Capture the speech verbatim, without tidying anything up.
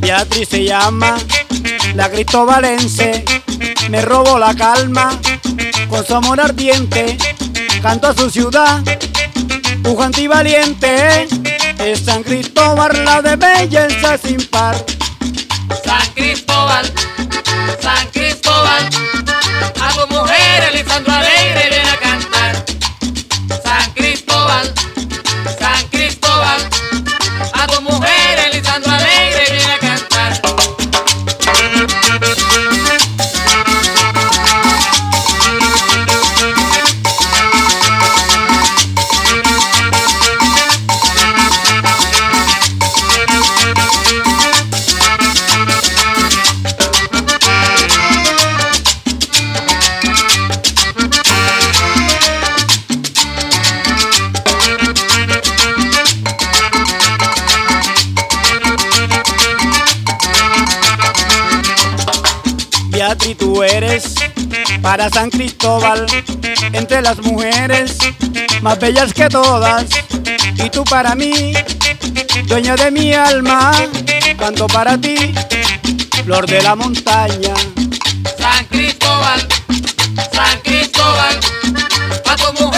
Beatriz se llama, la cristobalense, me robó la calma con su amor ardiente, canto a su ciudad, pujante y valiente, es San Cristóbal, la de belleza sin par. San Cristóbal, San Cristóbal, a tu mujer Elisandro Alegre viene a cantar. San Cristóbal, San Cristóbal, a tu mujer Elisandro Alegre viene a cantar. Beatriz, tú eres para San Cristóbal entre las mujeres más bellas que todas, y tú para mí, dueña de mi alma, canto para ti, flor de la montaña. San Cristóbal, San Cristóbal, a tu mujer